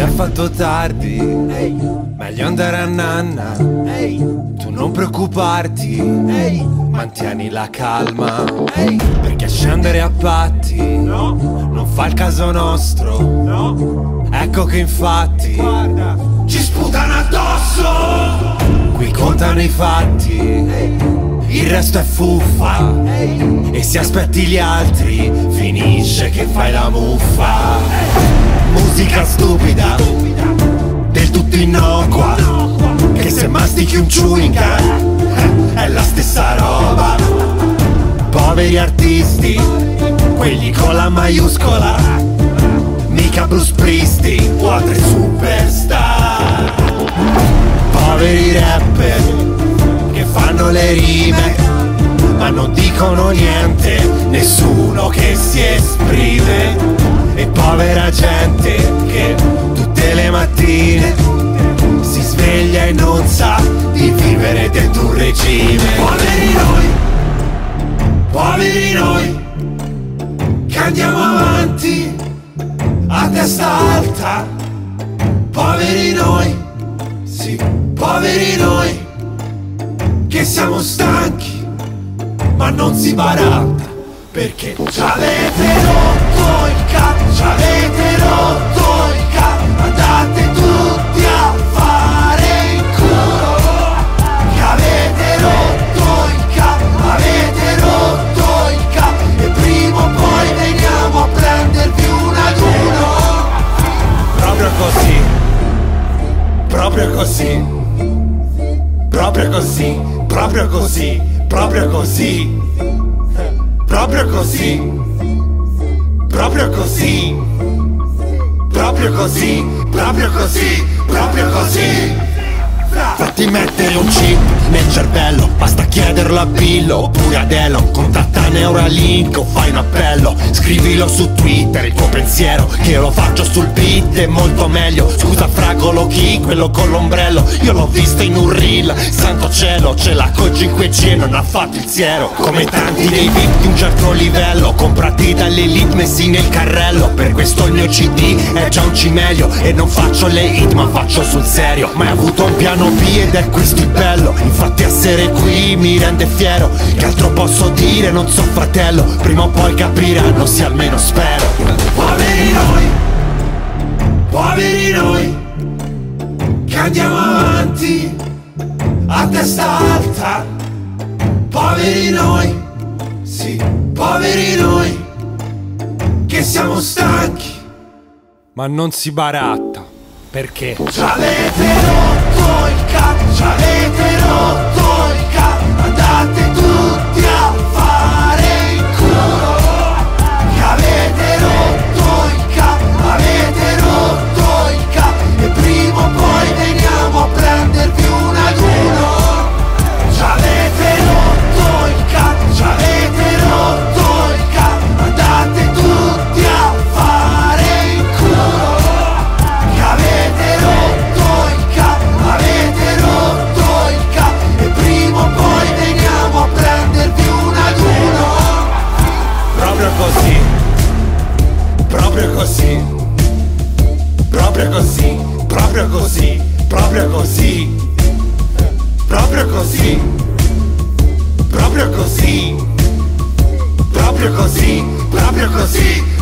già fatto tardi, meglio andare a nanna. Tu non preoccuparti, mantieni la calma, perché scendere a patti non fa il caso nostro. Ecco che infatti ci sputano addosso. Qui contano i fatti, il resto è fuffa. E se aspetti gli altri finisce che fai la muffa. Musica stupida, del tutto innocua, che se mastichi un chewing gum è la stessa roba. Poveri artisti, quelli con la maiuscola, mica Bruce Springsteen o altre superstar. Poveri rapper che fanno le rime ma non dicono niente, nessuno che si esprime. E povera gente che tutte le mattine si sveglia e non sa di vivere dentro un regime. Poveri noi, che andiamo avanti a testa alta. Poveri noi, sì, poveri noi, che siamo stanchi ma non si baratta, perché ci avete rotto il cazzo, ci avete rotto il cazzo. Andate tutti a fare in culo, che avete rotto il cazzo, avete rotto il cazzo. E prima o poi veniamo a prendervi uno ad uno. Proprio così, proprio così, proprio così, proprio così, proprio così, proprio così, proprio così, proprio così, proprio così, proprio così. Fatti mettere un chip nel cervello, basta chiederlo a Billo oppure ad Elon. Contatta Neuralink o fai un appello, scrivilo su Twitter il tuo pensiero, che io lo faccio sul beat, è molto meglio. Scusa fragolo chi, quello con l'ombrello, io l'ho visto in un reel, santo cielo, ce l'ha col 5G e non ha fatto il siero. Come tanti dei VIP di un certo livello, comprati dall'elite messi nel carrello. Per questo il mio CD è già un cimelio, e non faccio le hit ma faccio sul serio. Mai avuto un piano B ed è questo il bello, infatti essere qui mi rende fiero. Che altro posso dire, non so fratello, prima o poi capiranno, se almeno spero. Poveri noi, che andiamo avanti a testa alta. Poveri noi, sì, poveri noi, che siamo stanchi ma non si baratta, perché ci avete rotto il cazzo, ci avete rotto il cazzo. Andate tutti a fare in culo, che avete rotto il cazzo, avete rotto il cazzo. E prima o poi veniamo a prendervi uno ad uno. Ci avete rotto il cazzo, ci avete rotto il cazzo. Andate tutti a fare in culo, che avete rotto il cazzo, avete rotto il cazzo. E prima o poi veniamo a prendervi uno ad uno. Proprio così, proprio così, proprio così, proprio così, proprio così, proprio così, proprio così, proprio così, proprio così.